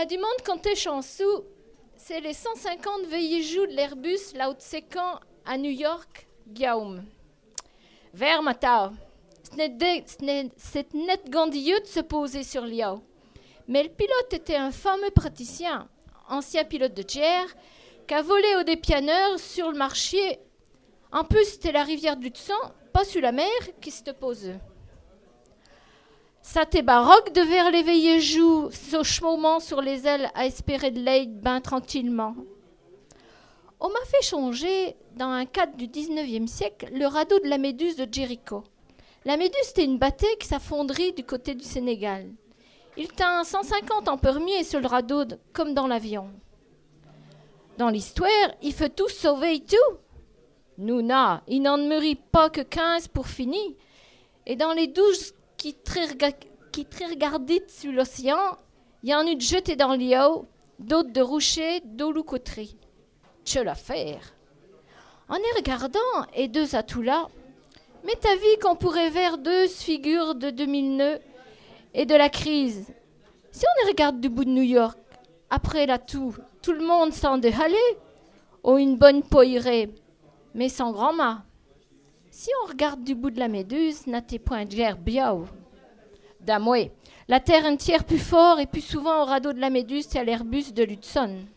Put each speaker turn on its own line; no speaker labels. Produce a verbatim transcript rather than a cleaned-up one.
a du monde comptait chanceux. C'est les cent cinquante veillejous de l'Airbus Lao Tse-Kan à New York, Guillaume. Vers Matao. C'est net gandilleux de se poser sur Liao. Mais le pilote était un fameux praticien, ancien pilote de tiers, qui a volé au dépianneur sur le marché. En plus, c'était la rivière du Tsan, pas sur la mer, qui se posait. Ça t'est baroque de vers les veillejous, sauchement sur les ailes à espérer de l'aide ben tranquillement. On m'a fait changer, dans un cadre du dix-neuvième siècle, le radeau de la Méduse de Jéricho. La Méduse, c'était une bâtée qui s'affondrit du côté du Sénégal. Il tint cent cinquante en premier sur le radeau, de, comme dans l'avion. Dans l'histoire, il fait tout sauver et tout. Nous, na, il n'en mûrit pas que quinze pour finir. Et dans les douze qui très regardaient sur l'océan, il y en a eu de jetés dans l'eau, d'autres de roucher, d'autres de coteries. Tche l'affaire. En y regardant, et deux à tout là, mais t'as vu qu'on pourrait vers deux figures de deux mille neuf et de la crise. Si on y regarde du bout de New York, après la tout, tout le monde s'en déhalait, ou une bonne poirée, mais sans grand-mât. Si on regarde du bout de la Méduse, n'a tes point de guerre biao. Damoué, la terre entière plus fort et plus souvent au radeau de la Méduse et à l'Airbus de l'Hudson.